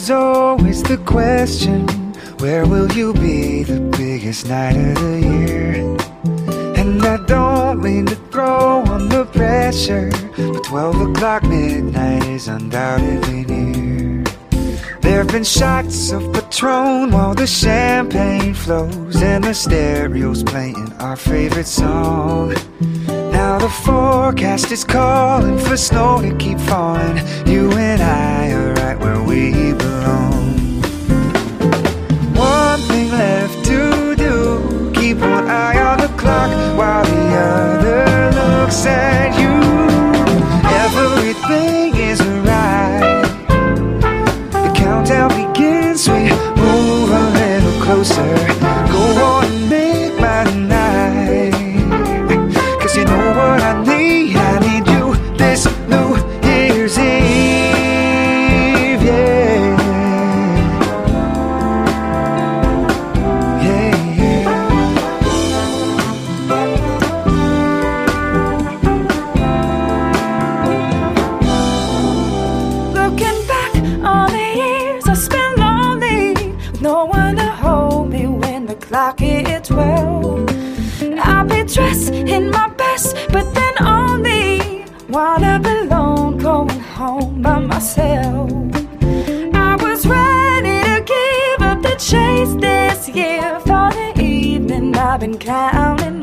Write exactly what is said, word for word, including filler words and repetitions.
There's always the question, where will you be the biggest night of the year? And I don't mean to throw on the pressure, but twelve o'clock midnight is undoubtedly near. There've been shots of Patron while the champagne flows, and the stereo's playing our favorite song. Now the forecast is calling for snow to keep falling. You and I are right where we belong. One thing left to do, keep one eye on the clock while the other looks at you. Everything is right. The countdown begins, we move a little closer. Go on and make my night, 'cause you know what I need, I need you this New Year's Eve, yeah. Yeah, yeah. Looking back on the years I spent lonely, with no one to hold me when the clock hit twelve. I'll be dressed in my best, but then only wanna be alone, going home by myself. I was ready to give up the chase this year. For the evening I've been counting